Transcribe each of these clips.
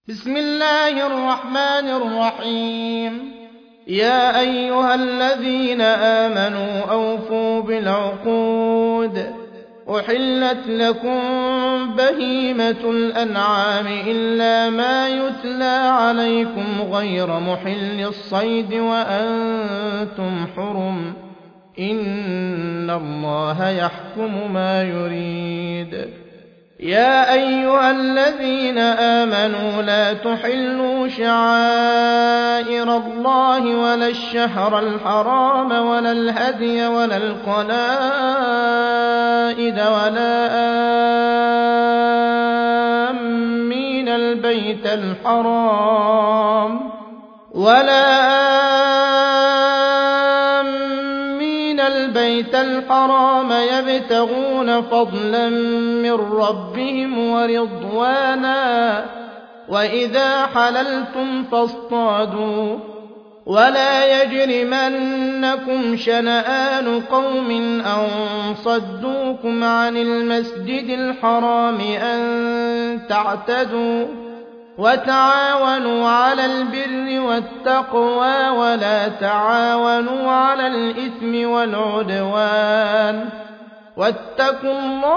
بسم الله الرحمن الرحيم. يا أيها الذين آمنوا أوفوا بالعقود. أحلت لكم بهيمة الأنعام إلا ما يتلى عليكم غير محل الصيد وأنتم حرم. إن الله يحكم ما يريد. يا أيها الذين آمنوا لا تحلوا شعائر الله ولا الشهر الحرام ولا الهدي ولا القلائد ولا آمين البيت الحرام يبتغون فضلا من ربهم ورضوانا وإذا حللتم فاصطادوا ولا يجرمنكم شنآن قوم أن صدوكم عن المسجد الحرام أن تعتدوا وتعاونوا على البر والتقوى ولا تعاونوا على الإثم والعدوان واتقوا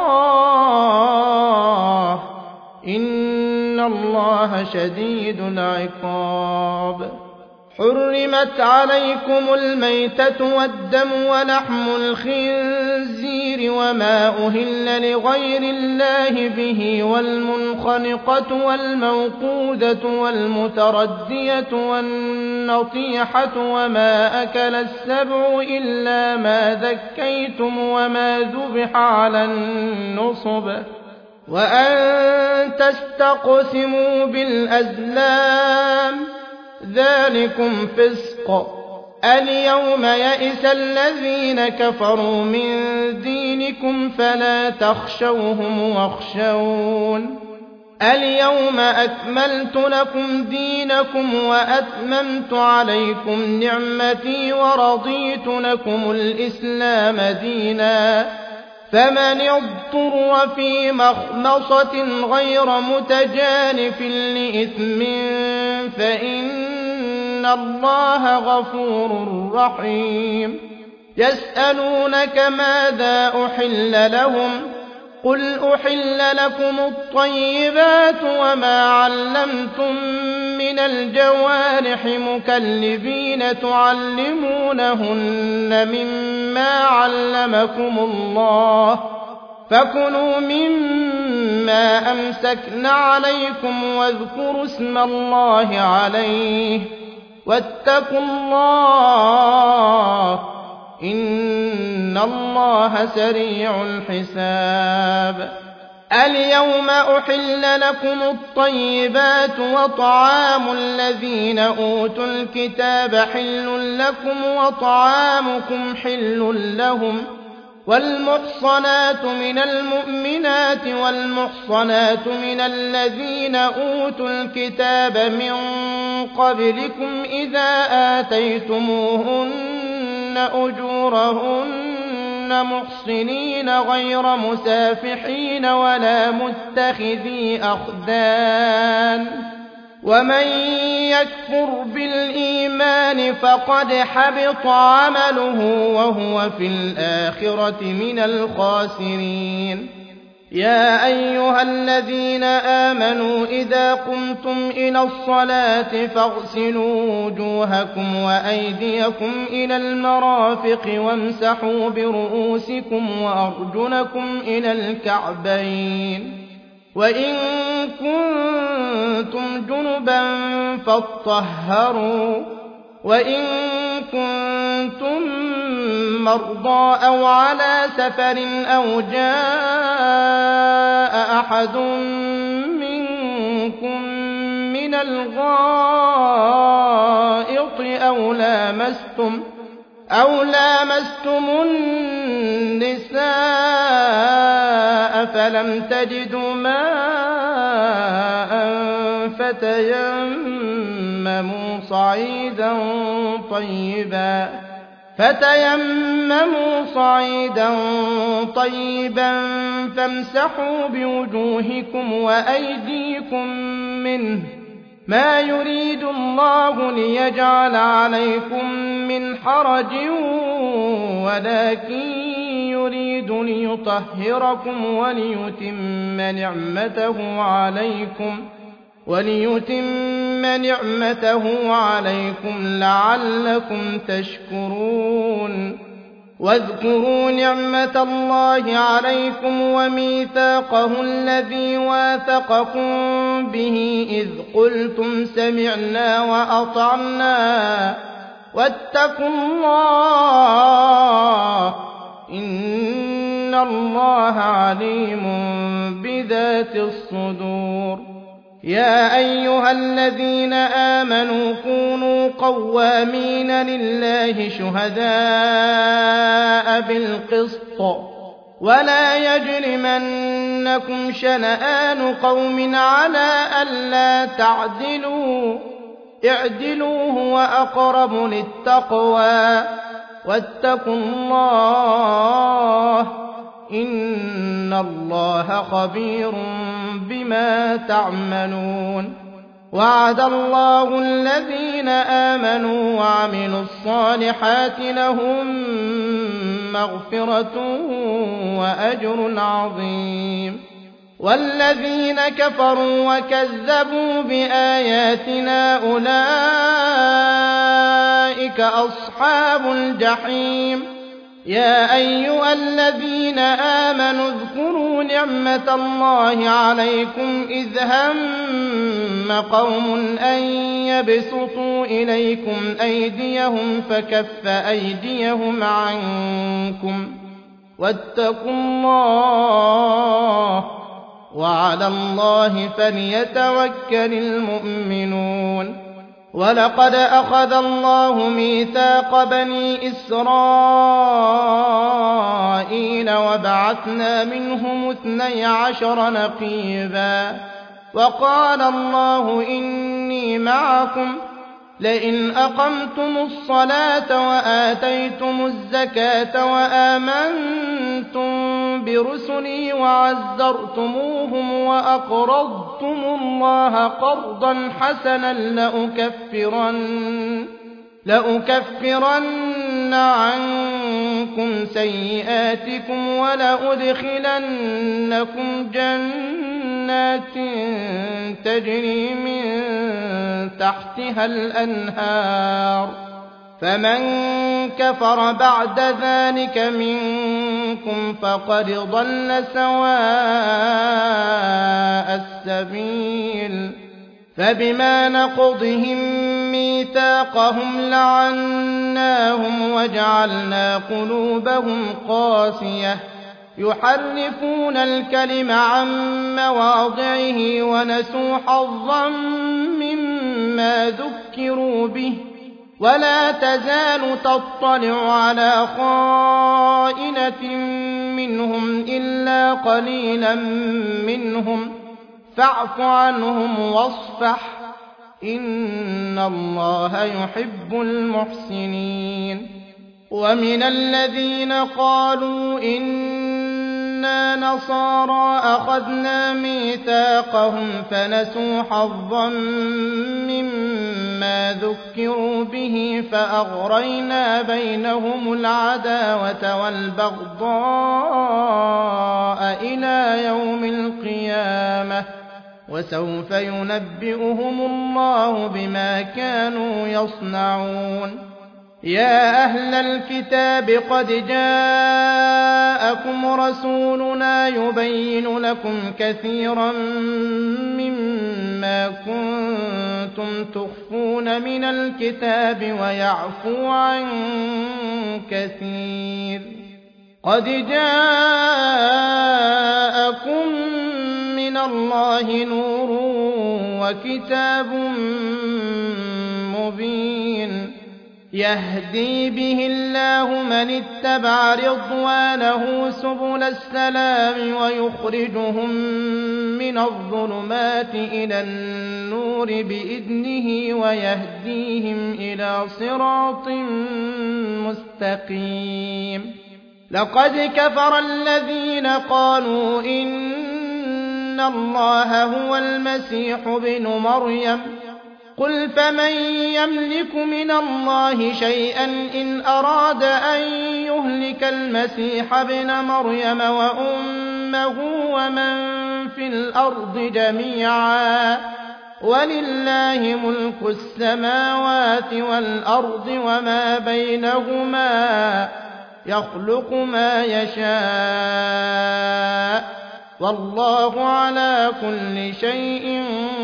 الله إن الله شديد العقاب. حرمت عليكم الميتة والدم ولحم الخنزير وما أهل لغير الله به والمنخنقة والموقوذة والمتردية والنطيحة وما أكل السبع إلا ما ذكيتم وما ذبح على النصب وأن تستقسموا بالأزلام ذلكم فسق. اليوم يئس الذين كفروا من دينكم فلا تخشوهم واخشون. اليوم أكملت لكم دينكم وأتممت عليكم نعمتي ورضيت لكم الإسلام دينا. فمن اضطر في مخمصة غير متجانف لإثم فإن الله غفور رحيم. يسألونك ماذا أحل لهم قل أحل لكم الطيبات وما علمتم من الجوارح مكلبين تعلمونهن مما علمكم الله فكلوا مما أمسكن عليكم واذكروا اسم الله عليه واتقوا الله إن الله سريع الحساب. اليوم أحل لكم الطيبات وطعام الذين أوتوا الكتاب حل لكم وطعامكم حل لهم والمحصنات من المؤمنات والمحصنات من الذين أوتوا الكتاب من قبلكم إذا آتيتموهن أجورهن محصنين غير مسافحين ولا متخذي أخدان. ومن يكفر بالإيمان فقد حبط عمله وهو في الآخرة من الخاسرين. يا أيها الذين آمنوا إذا قمتم إلى الصلاة فاغسلوا وجوهكم وأيديكم إلى المرافق وامسحوا برؤوسكم وأرجلكم إلى الكعبين وإن كنتم جنبا فاطهروا وإن كنتم مرضى أو على سفر أو جاء أحد منكم من الغائط أو لامستم النساء فلم تجدوا ماء فتيمموا صعيدا طيبا فامسحوا بوجوهكم وأيديكم منه ما يريد الله ليجعل عليكم من حرج ولكن يريد ليطهركم وليتم نعمته عليكم لعلكم تشكرون واذكروا نعمة الله عليكم وميثاقه الذي واثقكم به إذ قلتم سمعنا وأطعنا واتقوا الله إن الله عليم بذات الصدور يا أيها الذين آمنوا كونوا قوامين لله شهداء بالقسط ولا يجرمنكم شنآن قوم على ألا تعدلوا اعدلوا هو أقرب للتقوى واتقوا الله إن الله خبير بما تعملون وعد الله الذين آمنوا وعملوا الصالحات لهم مغفرة وأجر عظيم والذين كفروا وكذبوا بآياتنا أولئك أصحاب الجحيم يا أيها الذين آمنوا اذكروا نعمة الله عليكم إذ هم قوم أن يبسطوا إليكم أيديهم فكف أيديهم عنكم واتقوا الله وعلى الله فليتوكل المؤمنون ولقد أخذ الله ميثاق بني إسرائيل وبعثنا منهم 12 نقيبا وقال الله إني معكم لئن أقمتم الصلاة وآتيتم الزكاة وآمنتم برسلي وعزرتموهم وأقرضتم الله قرضا حسنا لأكفرن عنكم سيئاتكم ولأدخلنكم جنات تجري من تحتها الأنهار فمن كفر بعد ذلك منكم فقد ضل سواء السبيل فبما نقضهم ميثاقهم لعناهم وجعلنا قلوبهم قاسية يحرفون الكلم عن مواضعه ونسوا حظا مما ذكروا به ولا تزال تطلع على خائنة منهم إلا قليلا منهم فاعف عنهم واصفح إن الله يحب المحسنين ومن الذين قالوا إنا نصارى أخذنا ميثاقهم فنسوا حظا مما ذكروا به فأغرينا بينهم العداوة والبغضاء إلى يوم القيامة وسوف ينبئهم الله بما كانوا يصنعون يا أهل الكتاب قد جاءكم رسولنا يبين لكم كثيرا مما كنتم تخفون من الكتاب ويعفو عن كثير قد جاءكم من الله نور وكتاب مبين يهدي به الله من اتبع رضوانه سبل السلام ويخرجهم من الظلمات إلى النور بإذنه ويهديهم إلى صراط مستقيم لقد كفر الذين قالوا إن الله هو المسيح ابن مريم قل فمن يملك من الله شيئا إن أراد أن يهلك المسيح ابن مريم وأمه ومن في الأرض جميعا ولله ملك السماوات والأرض وما بينهما يخلق ما يشاء والله على كل شيء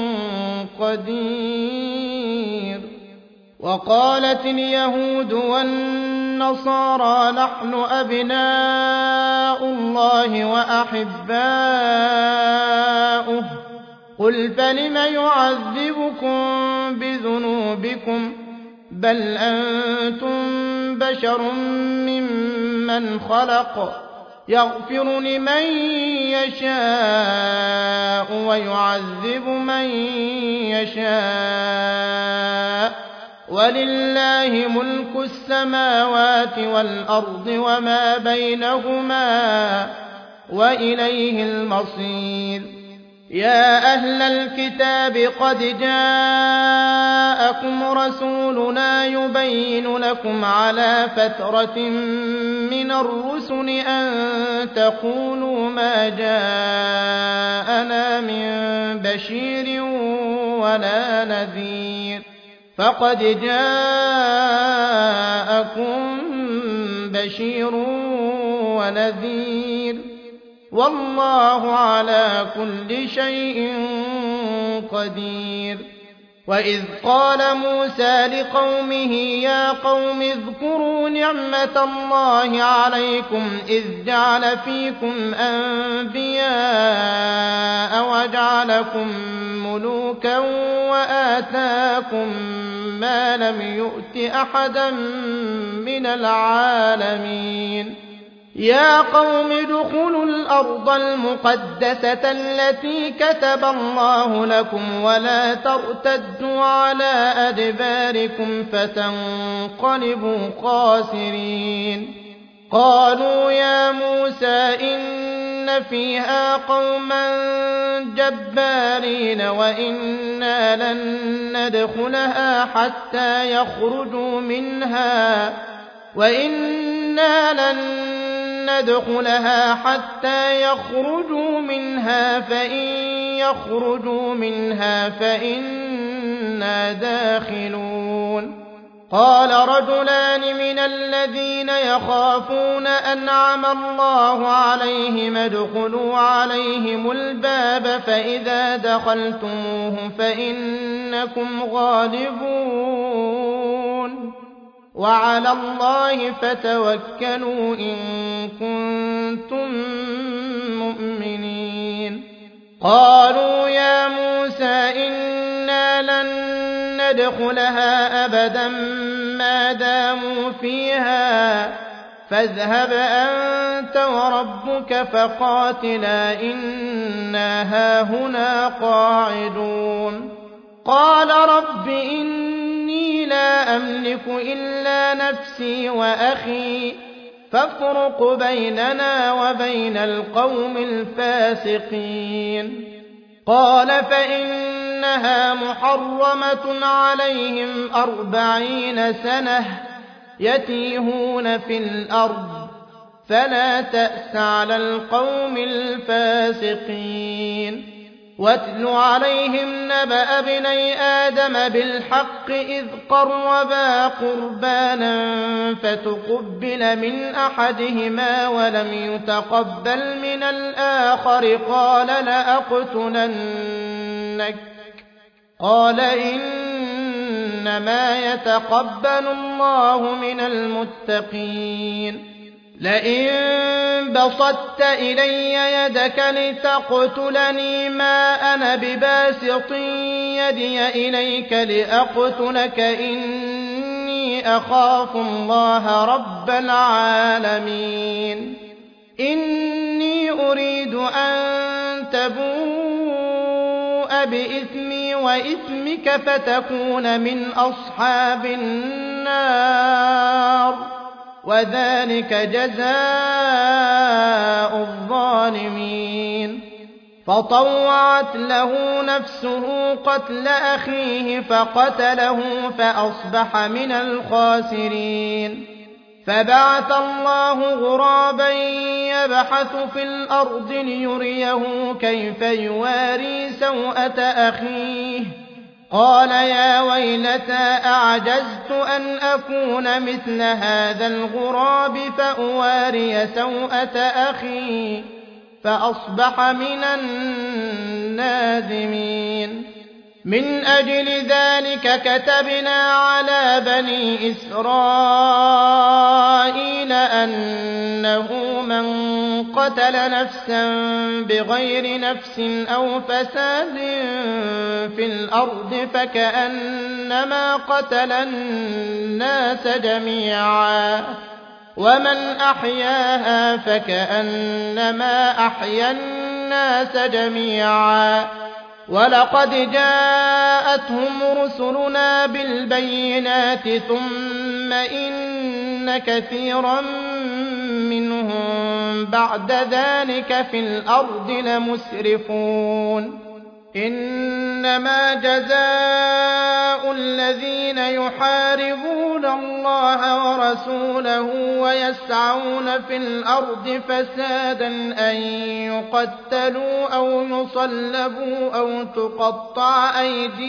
قدير. وقالت اليهود والنصارى نحن أبناء الله وأحباؤه قل فلم يعذبكم بذنوبكم بل أنتم بشر ممن خلق يغفر لمن يشاء ويعذب من يشاء ولله ملك السماوات والأرض وما بينهما وإليه المصير. يا أهل الكتاب قد جاءكم رسولنا يبين لكم على فترة من الرسل أن تقولوا ما جاءنا من بشير ولا نذير فقد جاءكم بشير ونذير والله على كل شيء قدير. وإذ قال موسى لقومه يا قوم اذكروا نعمة الله عليكم إذ جعل فيكم أنبياء وجعلكم ملوكا وآتاكم ما لم يؤت أحدا من العالمين. يا قوم ادخلوا الأرض المقدسة التي كتب الله لكم ولا ترتدوا على أدباركم فتنقلبوا خاسرين. قالوا يا موسى إن فيها قوما جبارين وإنا لن ندخلها حتى يخرجوا منها فإن يخرجوا منها فإنا داخلون. قال رجلان من الذين يخافون أنعم الله عليهم ادخلوا عليهم الباب فإذا دخلتموه فإنكم غالبون وعلى الله فتوكلوا إن كنتم مؤمنين. قالوا يا موسى إنا لن ندخلها أبدا ما داموا فيها فاذهب أنت وربك فقاتلا إنا هاهنا قاعدون. قال رب إني لا أملك إلا نفسي وأخي فافرق بيننا وبين القوم الفاسقين. قال فإنها محرمة عليهم 40 سنة يتيهون في الأرض فلا تأس على القوم الفاسقين. واتل عليهم نبأ ابني آدم بالحق إذ قربا قربانا فتقبل من أحدهما ولم يتقبل من الآخر قال لأقتلنك قال إنما يتقبل الله من المتقين. لئن بسطت إلي يدك لتقتلني ما أنا بباسط يدي إليك لأقتلك إني أخاف الله رب العالمين. إني أريد أن تبوء بإثمي وإثمك فتكون من أصحاب النار وذلك جزاء الظالمين. فطوعت له نفسه قتل أخيه فقتله فأصبح من الخاسرين. فبعث الله غرابا يبحث في الأرض ليريه كيف يواري سوءة أخيه قال يا ويلتى أعجزت أن أكون مثل هذا الغراب فأواري سوءة أخي فأصبح من النادمين. من أجل ذلك كتبنا على بني إسرائيل أنه من قتل نفسا بغير نفس أو فساد في الأرض فكأنما قتل الناس جميعا ومن أحياها فكأنما أحيا الناس جميعا. ولقد جاءتهم رسلنا بالبينات ثم إن كثيرا منهم بعد ذلك في الأرض لمسرفون. إنما جزاء الذين يحاربون الله ورسوله ويسعون في الأرض فسادا أن يقتلوا أو يصلبوا أو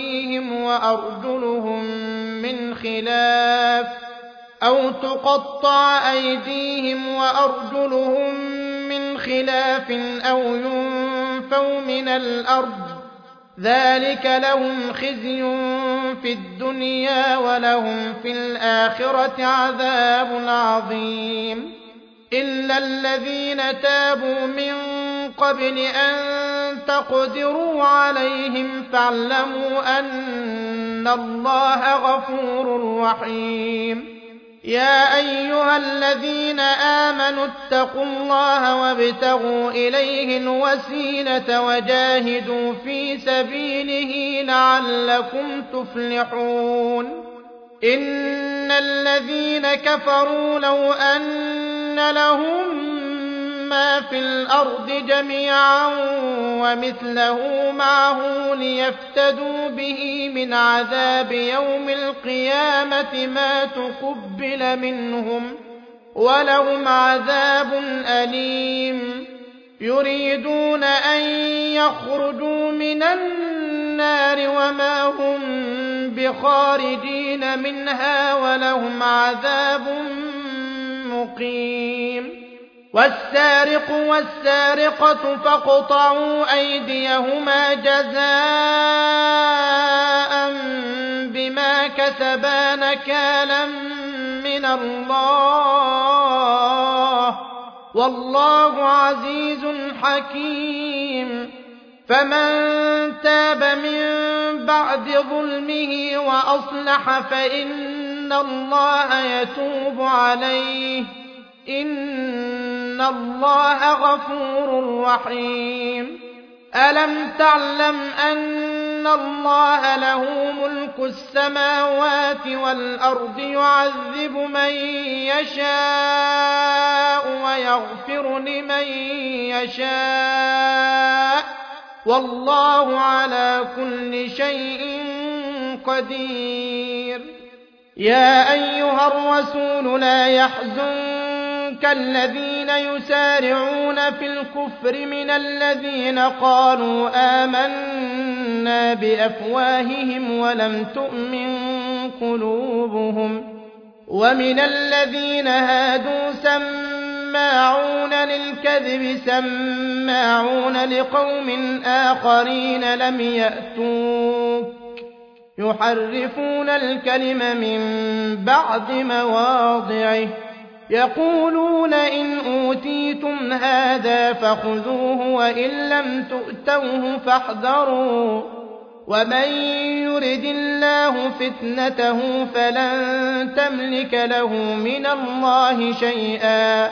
تقطع أيديهم وأرجلهم من خلاف أو ينفوا من الأرض ذلك لهم خزي في الدنيا ولهم في الآخرة عذاب عظيم. إلا الذين تابوا من قبل أن تقدروا عليهم فاعلموا أن الله غفور رحيم. يا أيها الذين آمنوا اتقوا الله وابتغوا إليه الوسيلة وجاهدوا في سبيله لعلكم تفلحون. إن الذين كفروا لو أن لهم ما في الأرض جميعا ومثله معه ليفتدوا به من عذاب يوم القيامة ما تقبل منهم ولهم عذاب أليم. يريدون أن يخرجوا من النار وما هم بخارجين منها ولهم عذاب مقيم. والسارق والسارقة فاقطعوا أيديهما جزاء بما كسبا نكالا من الله والله عزيز حكيم. فمن تاب من بعد ظلمه وأصلح فإن الله يتوب عليه إن الله غفور رحيم. ألم تعلم أن الله له ملك السماوات والأرض يعذب من يشاء ويغفر لمن يشاء والله على كل شيء قدير. يا أيها الرسول لا يحزنك الذين يسارعون في الكفر من الذين قالوا آمنا بأفواههم ولم تؤمن قلوبهم ومن الذين هادوا سماعون للكذب سماعون لقوم آخرين لم يأتوك يحرفون الكلم من بعد مواضعه يقولون إن أوتيتم هذا فخذوه وإن لم تؤتوه فاحذروا ومن يرد الله فتنته فلن تملك له من الله شيئا.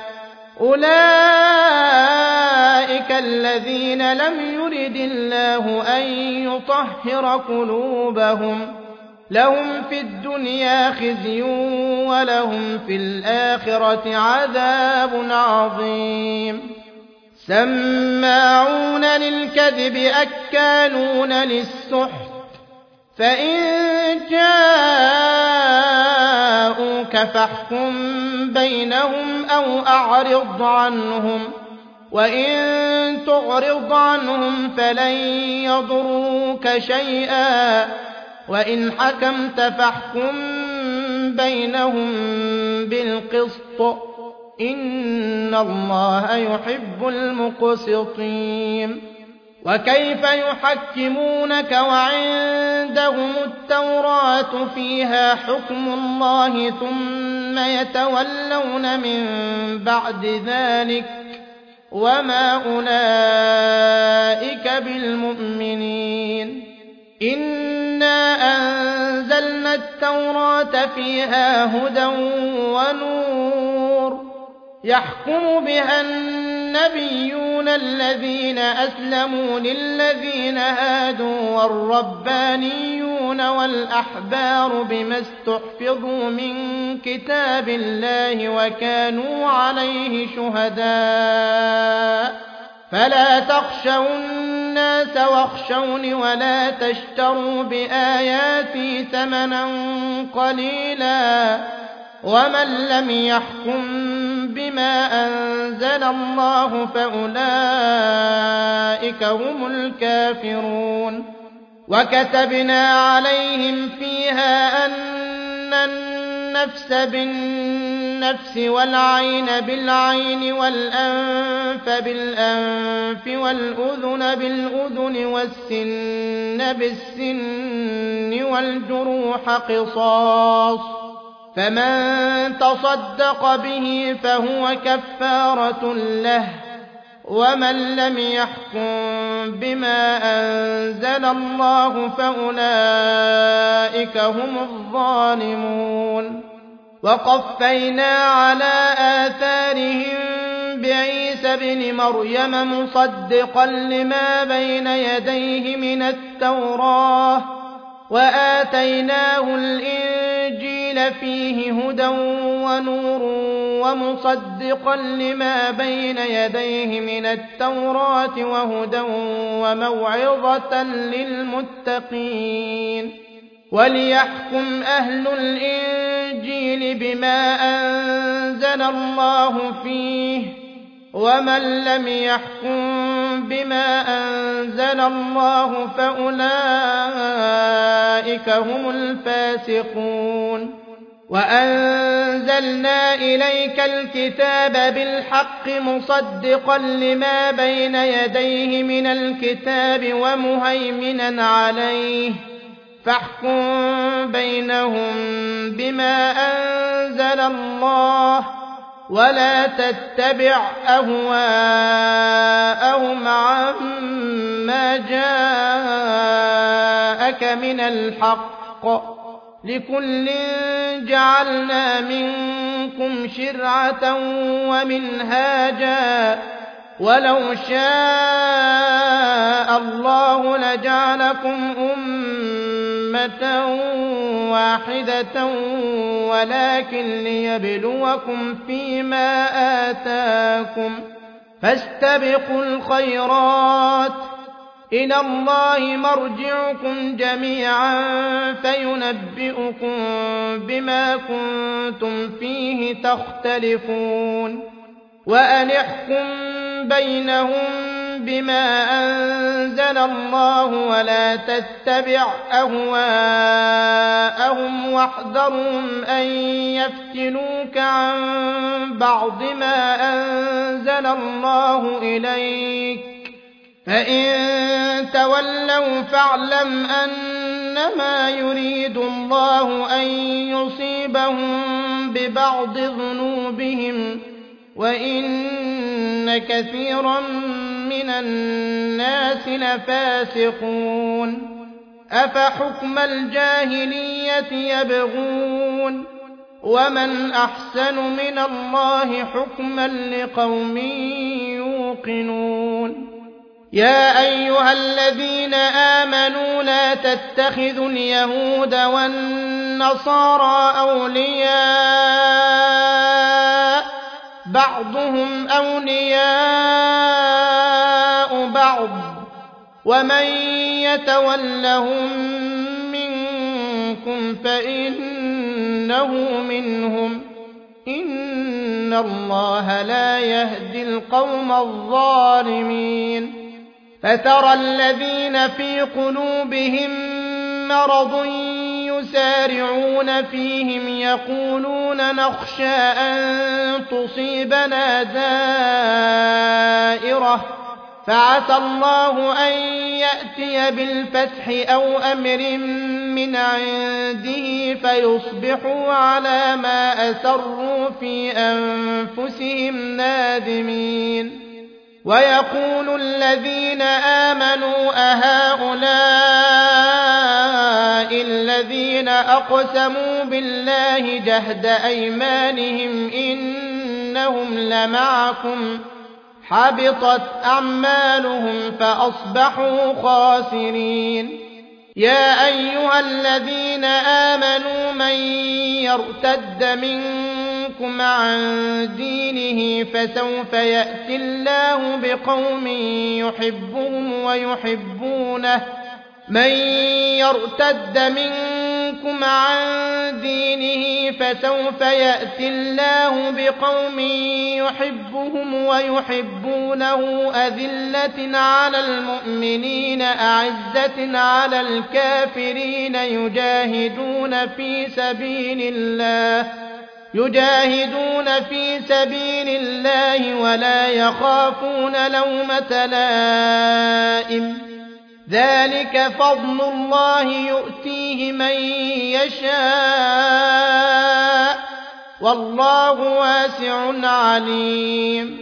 أولئك الذين لم يرد الله أن يطهر قلوبهم لهم في الدنيا خزي ولهم في الآخرة عذاب عظيم. سماعون للكذب أكالون للسحت فإن جاءوك فاحكم بينهم أو أعرض عنهم وإن تعرض عنهم فلن يضروك شيئا وإن حكمت فاحكم بينهم بالقسط إن الله يحب المقسطين وكيف يحكمونك وعندهم التوراة فيها حكم الله ثم يتولون من بعد ذلك وما أولئك بالمؤمنين إنا أنزلنا التوراة فيها هدى ونور يحكم بها النبيون الذين أسلموا للذين هادوا والربانيون والأحبار بما استحفظوا من كتاب الله وكانوا عليه شهداء فلا تخشوا الناس واخشوني ولا تشتروا بآياتي ثمنا قليلا ومن لم يحكم بما أنزل الله فأولئك هم الكافرون وكتبنا عليهم فيها أن النفس بالنفس والعين بالعين والأنف بالأنف والأذن بالأذن والسن بالسن والجروح قصاص فمن تصدق به فهو كفارة له ومن لم يحكم بما أنزل الله فأولئك هم الظالمون وقفينا على آثارهم بعيسى ابن مريم مصدقا لما بين يديه من التوراة وآتيناه الإنجيل فيه هدى ونور ومصدقا لما بين يديه من التوراة وهدى وموعظة للمتقين وليحكم أهل الإنجيل بما أنزل الله فيه ومن لم يحكم بما أنزل الله فأولئك هم الفاسقون وأنزلنا إليك الكتاب بالحق مصدقا لما بين يديه من الكتاب ومهيمنا عليه فاحكم بينهم بما أنزل الله ولا تتبع أهواءهم عما جاءك من الحق لكل جعلنا منكم شرعة ومنهاجا ولو شاء الله لجعلكم أمة واحدة ولكن ليبلوكم فيما آتاكم فاستبقوا الخيرات إلى الله مرجعكم جميعا فينبئكم بما كنتم فيه تختلفون وأن احكم بينهم بما أنزل الله ولا تتبع أهواءهم واحذرهم أن يفتنوك عن بعض ما أنزل الله إليك فإن تولوا فاعلم أنما يريد الله أن يصيبهم ببعض ذنوبهم وإن كثيرا من الناس لفاسقون أفحكم الجاهلية يبغون ومن أحسن من الله حكما لقوم يوقنون يا أيها الذين آمنوا لا تتخذوا اليهود والنصارى أولياء بعضهم أولياء بعض ومن يتولهم منكم فإنه منهم إن الله لا يهدي القوم الظالمين فترى الذين في قلوبهم مرض يسارعون فيهم يقولون نخشى أن تصيبنا دائرة فعسى الله أن يأتي بالفتح أو أمر من عنده فيصبحوا على ما أسروا في أنفسهم نادمين ويقول الذين آمنوا أهؤلاء الذين أقسموا بالله جهد أيمانهم إنهم لمعكم حبطت أعمالهم فأصبحوا خاسرين يا أيها الذين آمنوا من يرتد منكم عن دينه فسوف يأتي الله بقوم يحبهم ويحبونه من يرتد منكم عن دينه فسوف يأتي الله بقوم يحبهم ويحبونه أذلة على المؤمنين أعزة على الكافرين يجاهدون في سبيل الله ولا يخافون لومة لائم ذلك فضل الله يؤتيه من يشاء والله واسع عليم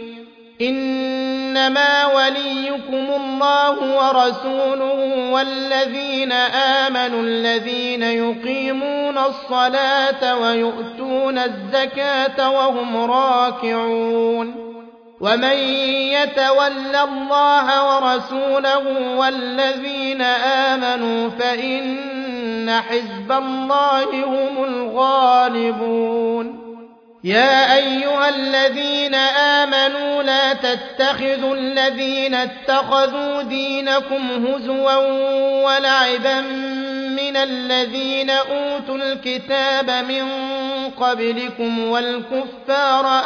إنما وليكم الله ورسوله والذين آمنوا الذين يقيمون الصلاة ويؤتون الزكاة وهم راكعون ومن يتول الله ورسوله والذين آمنوا فإن حزب الله هم الغالبون يا أيها الذين آمنوا لا تتخذوا الذين اتخذوا دينكم هزوا ولعبا من الذين أوتوا الكتاب من قبلكم والكفار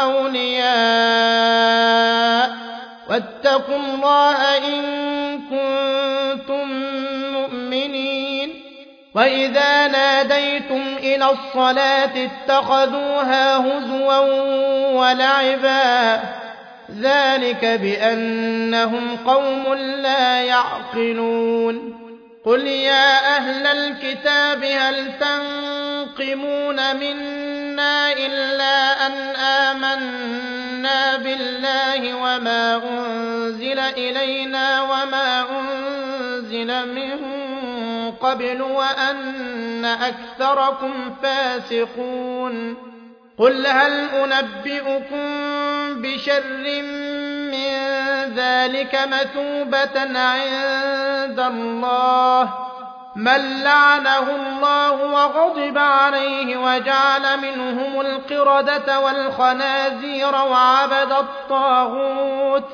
أولياء واتقوا الله إن كنتم مؤمنين وإذا ناديتم إلى الصلاة اتخذوها هزوا ولعبا ذلك بأنهم قوم لا يعقلون قل يا أهل الكتاب هل تنقمون منا إلا أن آمنا بالله وما أنزل إلينا وما أنزل من قبل وأن أكثركم فاسقون قل هل أنبئكم بشر من ذلك مثوبة عند الله من لعنه الله وغضب عليه وجعل منهم القردة والخنازير وعبد الطاغوت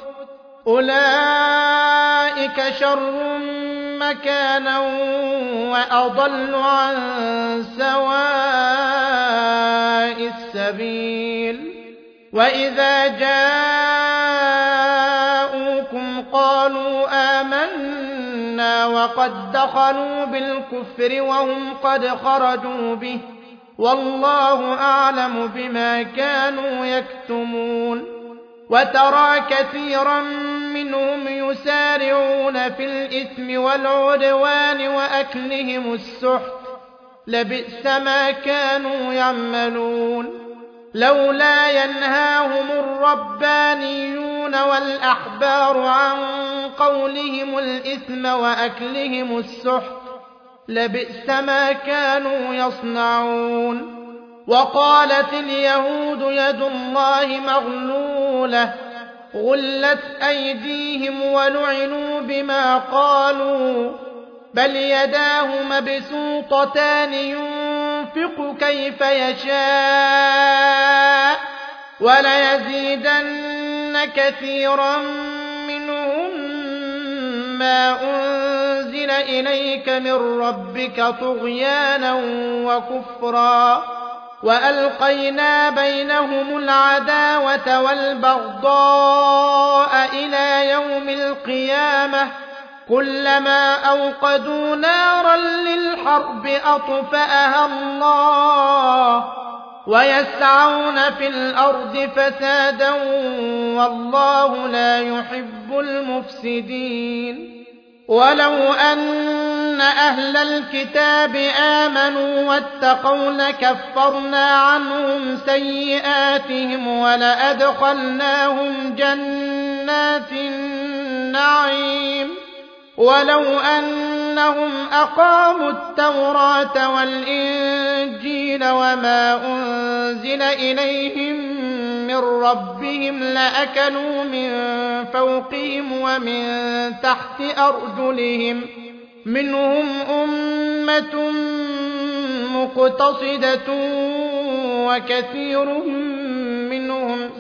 أولئك شر مكانا وأضل عن سواء السبيل وإذا جاءوكم قالوا آمنا وقد دخلوا بالكفر وهم قد خرجوا به والله أعلم بما كانوا يكتمون وترى كثيرا منهم يسارعون في الإثم والعدوان وأكلهم السحت لبئس ما كانوا يعملون لولا ينهاهم الربانيون والأحبار عن قولهم الإثم وأكلهم السحت لبئس ما كانوا يصنعون وقالت اليهود يد الله مغلولة غلت أيديهم ولعنوا بما قالوا بل يداه مبسوطتان ينفق كيف يشاء وليزيدن كثيرا منهم ما أنزل إليك من ربك طغيانا وكفرا وألقينا بينهم العداوة والبغضاء إلى يوم القيامة كلما أوقدوا نارا للحرب أطفأها الله ويسعون في الأرض فسادا والله لا يحب المفسدين ولو أن أهل الكتاب آمنوا واتقوا لكفرنا عنهم سيئاتهم ولأدخلناهم جنات النعيم ولو أنهم أقاموا التوراة والإنجيل وما أنزل إليهم من ربهم لأكلوا من فوقهم ومن تحت أرجلهم منهم أمة مقتصدة وكثير منهم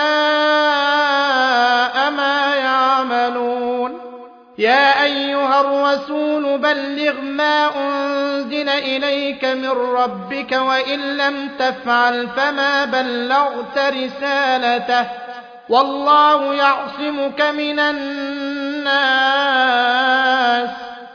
ساء ما يعملون يا أيها الرسول بلغ ما أنزل إليك من ربك وإن لم تفعل فما بلغت رسالته والله يعصمك من الناس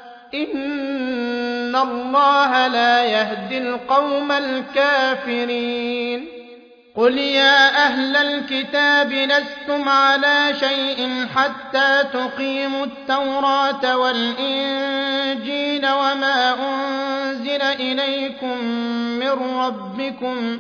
إن الله لا يهدي القوم الكافرين قل يا أهل الكتاب لستم على شيء حتى تقيموا التوراة والإنجيل وما أنزل إليكم من ربكم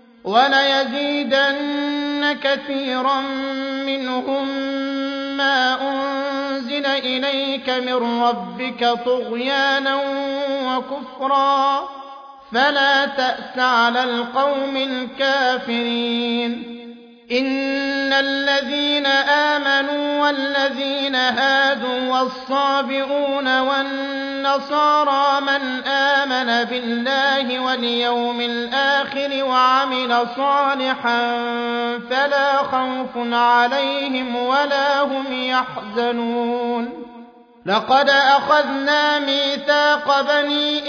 وليزيدن كثيرا منهم ما أنزل إليك من ربك طغيانا وكفرا فلا تأس على القوم الكافرين إن الذين آمنوا والذين هادوا والصابئون والنصارى من آمن بالله واليوم الآخر وعمل صالحا فلا خوف عليهم ولا هم يحزنون لقد أخذنا ميثاق بني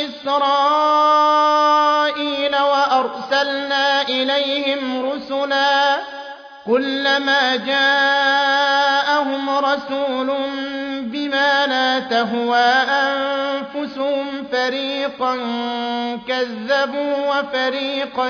إسرائيل وأرسلنا إليهم رسلا كلما جاءهم رسول بما لا تهوى أنفسهم فريقا كذبوا وفريقا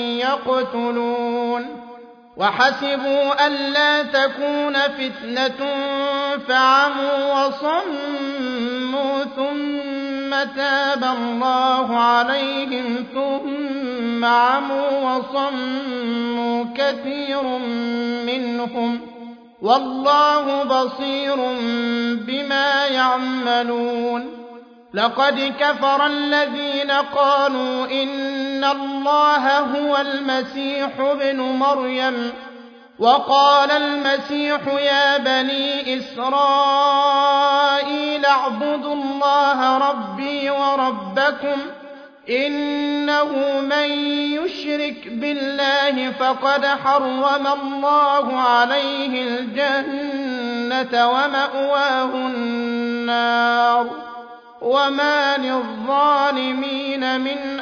يقتلون وحسبوا ألا تكون فتنة فعموا وصموا ثم تاب الله عليهم ثم عموا وصموا كثير منهم والله بصير بما يعملون لقد كفر الذين قالوا إن الله هو المسيح ابن مريم وقال المسيح يا بني إسرائيل اعبدوا الله ربي وربكم إنه من يشرك بالله فقد حرم الله عليه الجنة ومأواه النار وما للظالمين من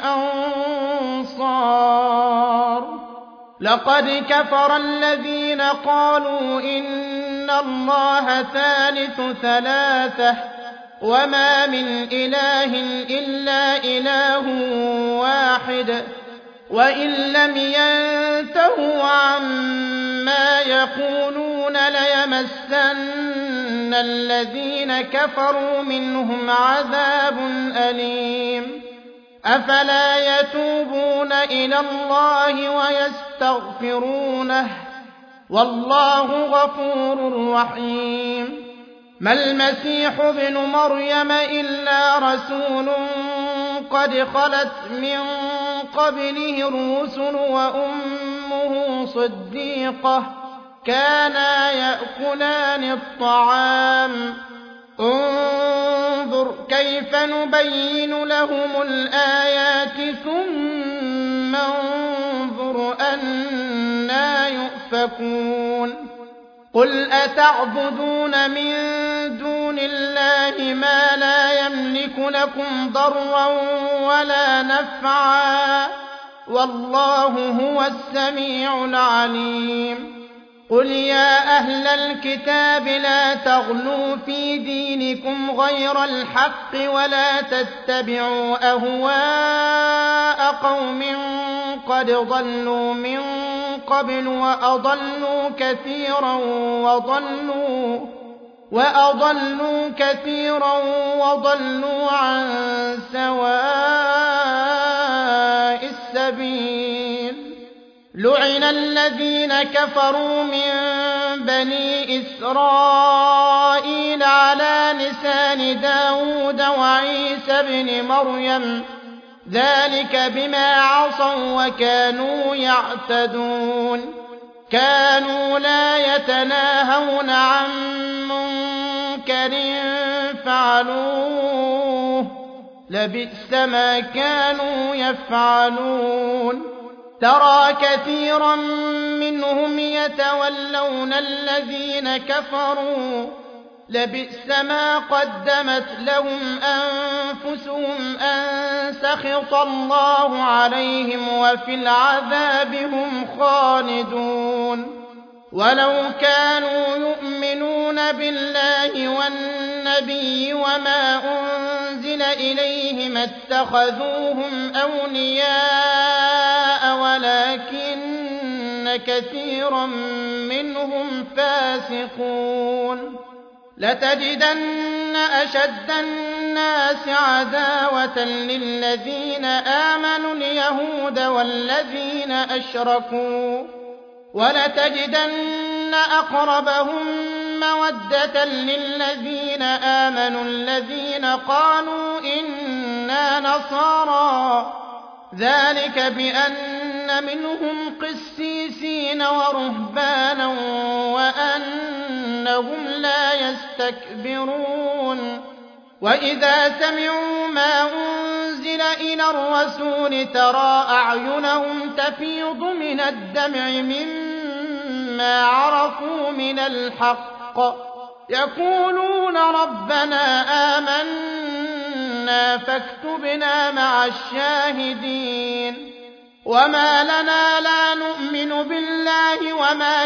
أنصار لقد كفر الذين قالوا إن الله ثالث ثلاثة وما من إله إلا إله واحد وإن لم ينتهوا عما يقولون ليمسن الذين كفروا منهم عذاب أليم أفلا يتوبون إلى الله ويستغفرونه والله غفور رحيم ما المسيح ابن مريم إلا رسول قد خلت من قبله الرسل وأمه صديقة كانا يأكلان الطعام انظر كيف نبين لهم الآيات ثم انظر أنى يؤفكون يؤفكون قل أتعبدون من دون الله ما لا يملك لكم ضرا ولا نفعا والله هو السميع العليم قل يا أهل الكتاب لا تغلوا في دينكم غير الحق ولا تتبعوا أهواء قوم قد ضلوا من قبل وأضلوا كثيرا وضلوا عن سواء السبيل لعن الذين كفروا من بني إسرائيل على لسان داود وعيسى بن مريم ذلك بما عصوا وكانوا يعتدون كانوا لا يتناهون عن منكر فعلوه لبئس ما كانوا يفعلون ترى كثيرا منهم يتولون الذين كفروا لبئس ما قدمت لهم أنفسهم أن سخط الله عليهم وفي العذاب هم خالدون ولو كانوا يؤمنون بالله والنبي وما أنزل إليه ما اتخذوهم أولياء ولكن كثيرا منهم فاسقون لتجدن أشد الناس عداوة للذين آمنوا اليهود والذين أشركوا ولتجدن أقربهم مودة للذين آمنوا الذين قالوا إنا نصارى ذلك بأن منهم قسيسين ورهبانا وأنهم لا يستكبرون وإذا سمعوا ما أنزل إلى الرسول ترى أعينهم تفيض من الدمع مما عرفوا من الحق يقولون ربنا آمنا فاكتبنا مع الشاهدين وما لنا لا نؤمن بالله وما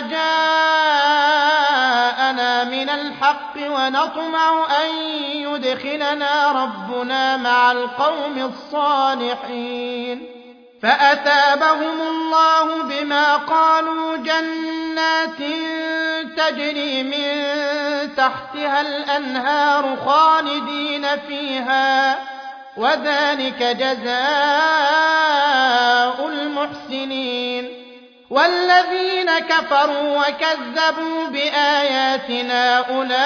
جاءنا من الحق ونطمع أن يدخلنا ربنا مع القوم الصالحين فأثابهم الله بما قالوا جنات تجري من تحتها الأنهار خالدين فيها وذلك جزاء المحسنين والذين كفروا وكذبوا بآياتنا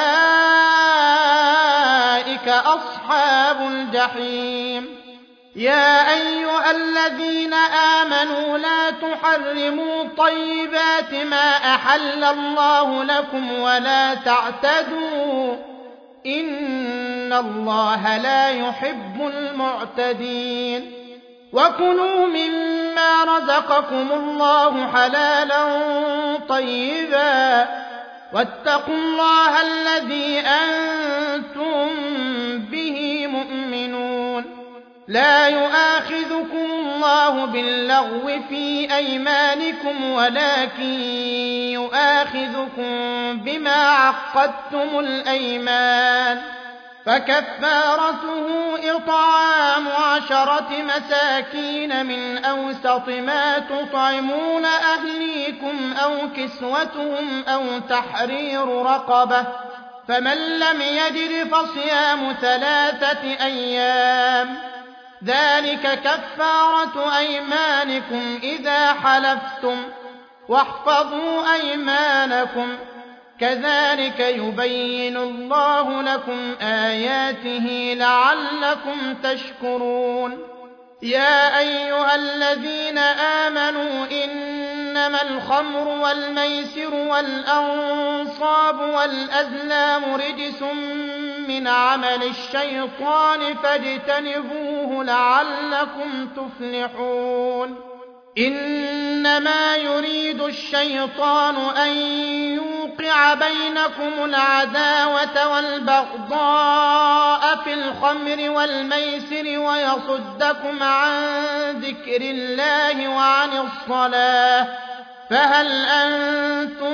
أولئك أصحاب الجحيم يا أيها الذين آمنوا لا تحرموا طيبات ما أحل الله لكم ولا تعتدوا إن الله لا يحب المعتدين وكلوا مما رزقكم الله حلالا طيبا واتقوا الله الذي أنتم به مؤمنون لا يؤاخذكم الله باللغو في أيمانكم ولكن يؤاخذكم بما عقدتم الأيمان فكفارته إطعام 10 مساكين من أوسط ما تطعمون أهليكم أو كسوتهم أو تحرير رقبة فمن لم يجد فصيام 3 أيام ذلك كفارة أيمانكم إذا حلفتم واحفظوا أيمانكم كذلك يبين الله لكم آياته لعلكم تشكرون يا أيها الذين آمنوا إنما الخمر والميسر والأنصاب والأزلام رجس من عمل الشيطان فاجتنبوه لعلكم تفلحون إنما يريد الشيطان أن يوقع بينكم العداوة والبغضاء في الخمر والميسر ويصدكم عن ذكر الله وعن الصلاة فهل أنتم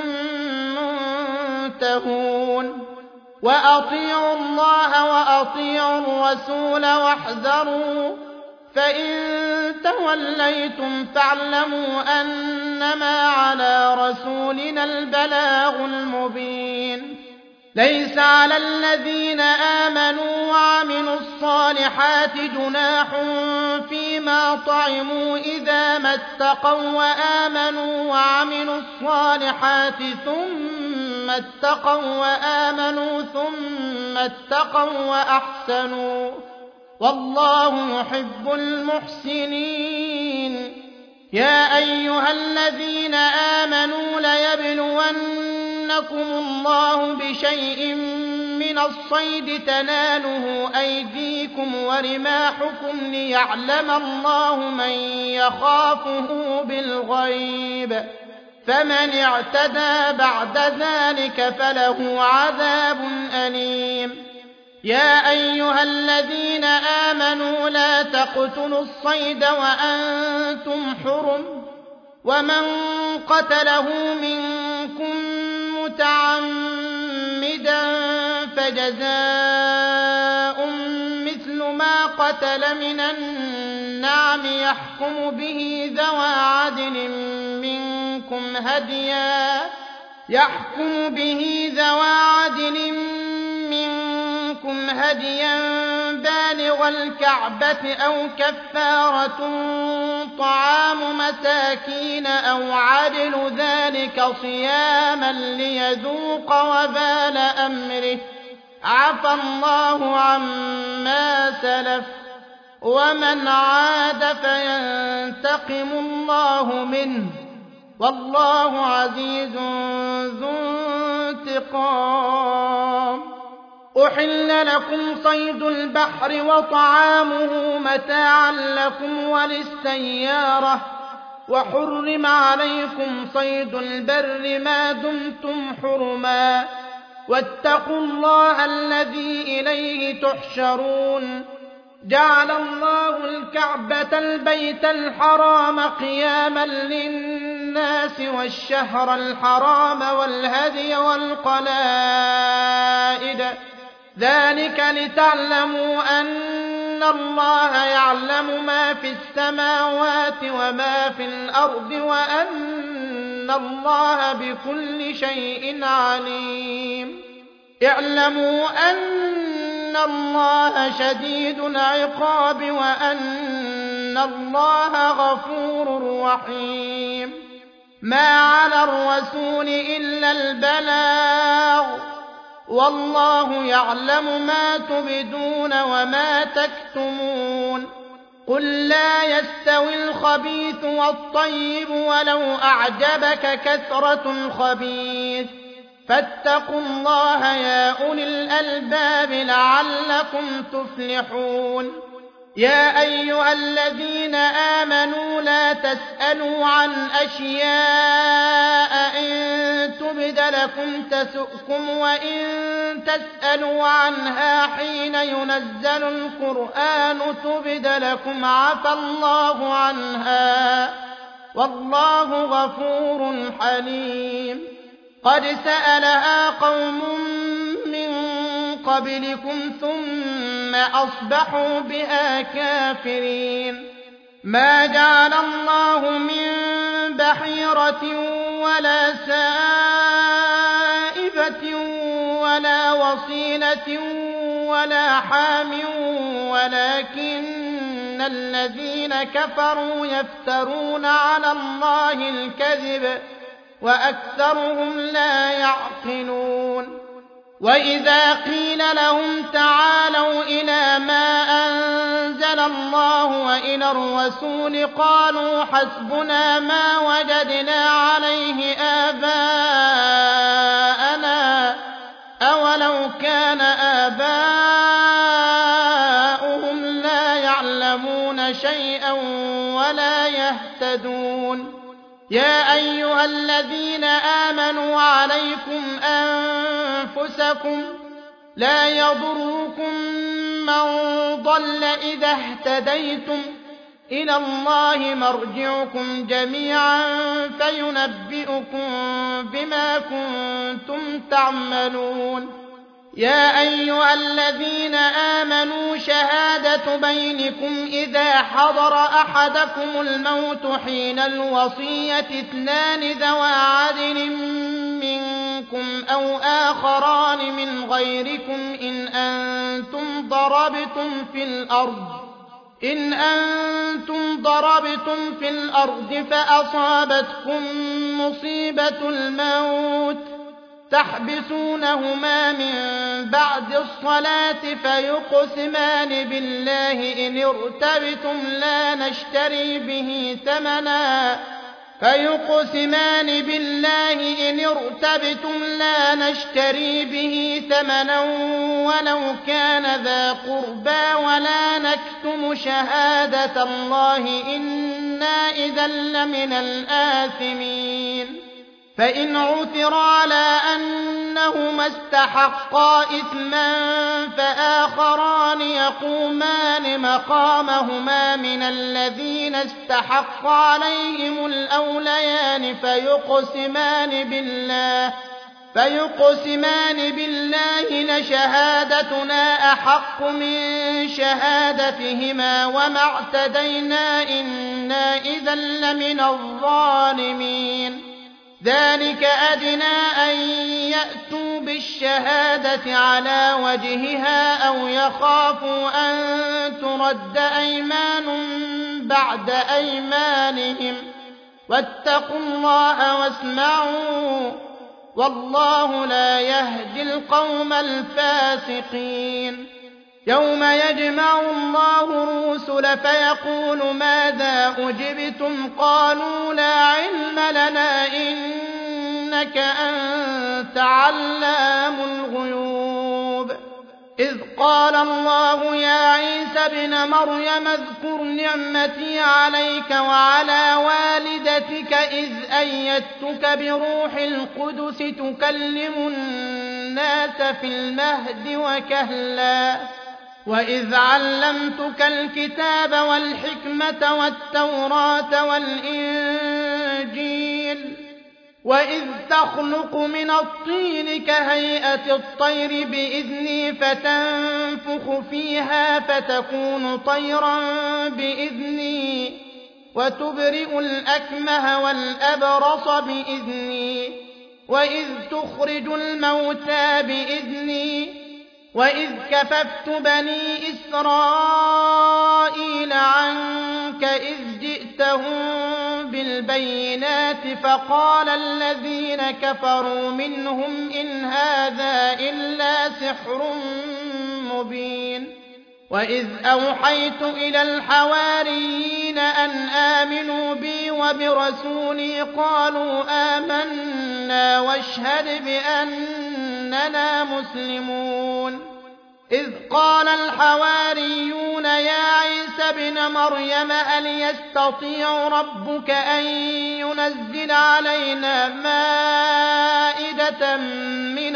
منتهون وأطيعوا الله وأطيعوا الرسول واحذروا فإن توليتم فاعلموا أنما على رسولنا البلاغ المبين ليس على الذين آمنوا وعملوا الصالحات جناح فيما طعموا إذا ما اتقوا وآمنوا وعملوا الصالحات ثم اتقوا وآمنوا ثم اتقوا وأحسنوا والله يحب المحسنين يا أيها الذين آمنوا ليبلونكم الله بشيء من الصيد تناله أيديكم ورماحكم ليعلم الله من يخافه بالغيب فمن اعتدى بعد ذلك فله عذاب أليم يا أيها الذين آمنوا لا تقتلوا الصيد وأنتم حرم ومن قتله منكم متعمدا فجزاء مثل ما قتل من النعم يحكم به ذوى عدل منكم هديا بالغ الكعبة أو كفارة طعام مساكين أو عدل ذلك صياما ليذوق وبال أمره عفى الله عما سلف ومن عاد فينتقم الله منه والله عزيز ذو انتقام أحل لكم صيد البحر وطعامه متاعا لكم وللسيارة وحرم عليكم صيد البر ما دمتم حرما واتقوا الله الذي إليه تحشرون جعل الله الكعبة البيت الحرام قياما للناس والشهر الحرام والهدي والقلائد ذلك لتعلموا أن الله يعلم ما في السماوات وما في الأرض وأن الله بكل شيء عليم اعلموا أن الله شديد العقاب وأن الله غفور رحيم ما على الرسول إلا البلاغ والله يعلم ما تبدون وما تكتمون قل لا يستوي الخبيث والطيب ولو أعجبك كثرة الخبيث فاتقوا الله يا أولي الألباب لعلكم تفلحون يا أيها الذين آمنوا لا تسألوا عن أشياء إن تبد لكم تسؤكم وإن تسألوا عنها حين ينزل القرآن تبد لكم عفى الله عنها والله غفور حليم قد سألها قوم من قبلكم ثم أصبحوا بها كافرين ما جعل الله من بحيرة ولا سائبة ولا وصيلة ولا حام ولكن الذين كفروا يفترون على الله الكذب وأكثرهم لا يعقلون وإذا قيل لهم تعالوا إلى ما أنزل الله وإلى الرسول قالوا حسبنا ما وجدنا عليه آباءنا أولو كان آباؤهم لا يعلمون شيئا ولا يهتدون. يا أيها الذين آمنوا عليكم أنفسكم لا يضركم من ضل إذا اهتديتم إلى الله مرجعكم جميعا فينبئكم بما كنتم تعملون. يا أيها الذين آمنوا شهادة بينكم إذا حضر أحدكم الموت حين الوصية اثنان ذوى عدل منكم أو آخران من غيركم إن أنتم ضربتم في الأرض فأصابتكم مصيبة الموت تحبسونهما من بعد الصلاة فيقسمان بالله إن ارتبتم لا نشتري به ثمنا ولو كان ذا قربى ولا نكتم شهادة الله إنا إذا لمن الآثمين. فإن عثر على أنهما استحقا إثما فآخران يقومان مقامهما من الذين استحق عليهم الأوليان فيقسمان بالله لشهادتنا أحق من شهادتهما وما اعتدينا إنا إذا لمن الظالمين. ذلك أدنى أن يأتوا بالشهادة على وجهها أو يخافوا أن ترد أيمان بعد أيمانهم واتقوا الله واسمعوا والله لا يهدي القوم الفاسقين. يوم يجمع الله الرسل فيقول ماذا أجبتم قالوا لا علم لنا إنك أنت علام الغيوب. إذ قال الله يا عيسى ابن مريم اذكر نعمتي عليك وعلى والدتك إذ أيدتك بروح القدس تكلم الناس في المهد وكهلا وإذ علمتك الكتاب والحكمة والتوراة والإنجيل وإذ تخلق من الطين كهيئة الطير بإذني فتنفخ فيها فتكون طيرا بإذني وتبرئ الأكمه والأبرص بإذني وإذ تخرج الموتى بإذني وإذ كففت بني إسرائيل عنك إذ جئتهم بالبينات فقال الذين كفروا منهم إن هذا إلا سحر مبين. وإذ أوحيت إلى الحواريين أن آمنوا بي وبرسولي قالوا آمنا واشهد بأننا مسلمون. إذ قال الحواريون يا عيسى ابن مريم هل يستطيع ربك أن ينزل علينا مائدة من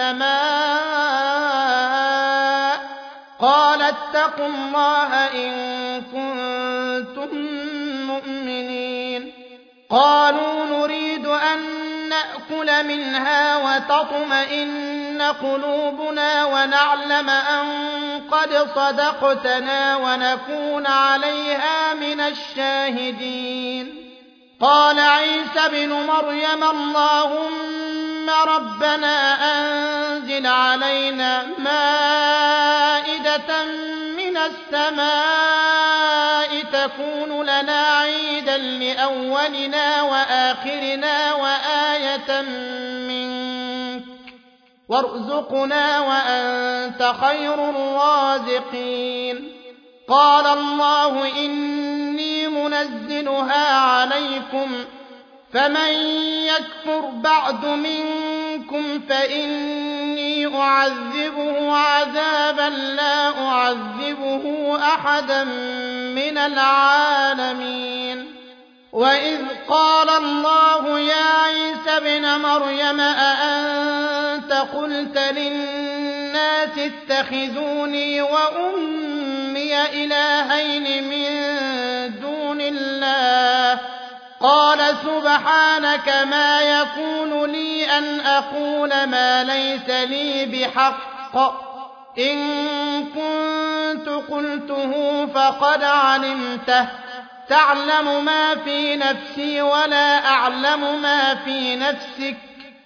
السماء قال اتقوا الله إن كنتم مؤمنين. قالوا نريد أن نأكل منها وتطمئن قلوبنا ونعلم أن قد صدقتنا ونكون عليها من الشاهدين. قال عيسى بن مريم اللهم ربنا أنزل علينا مائدة من السماء تكون لنا عيدا لأولنا وآخرنا وآية منك وارزقنا وأنت خير الرازقين. قال الله إني منزلها عليكم فمن يكفر بعد منكم فإني أعذبه عذابا لا أعذبه أحدا من العالمين. وإذ قال الله يا عيسى ابن مريم أأنت قلت للناس اتخذوني وأمي إلهين من دون الله قال سبحانك ما يكون لي أن أقول ما ليس لي بحق إن كنت قلته فقد علمته تعلم ما في نفسي ولا أعلم ما في نفسك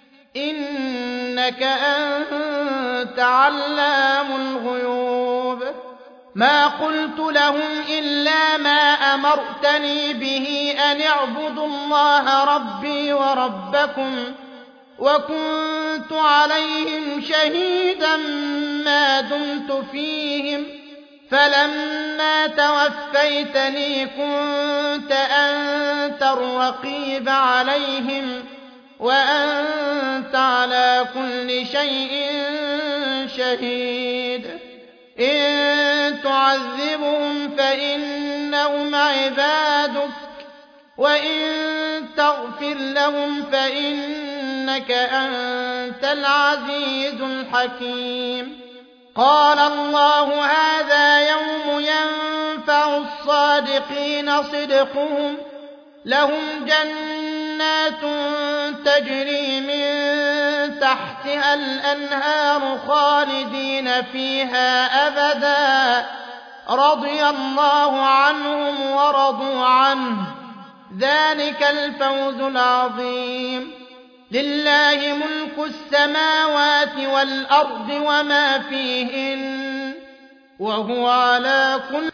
إنك أنت علام الغيوب. ما قلت لهم إلا ما أمرتني به أن اعبدوا الله ربي وربكم وكنت عليهم شهيدا ما دمت فيهم فلما توفيتني كنت أنت الرقيب عليهم وأنت على كل شيء شهيد. إن تعذبهم فإنهم عبادك وإن تغفر لهم فإنك أنت العزيز الحكيم. قال الله هذا يوم ينفع الصادقين صدقهم لهم جنات تجري من تحتها الأنهار خالدين فيها أبدا رضي الله عنهم ورضوا عنه ذلك الفوز العظيم. لله ملك السماوات والأرض وما فيهن وهو على كل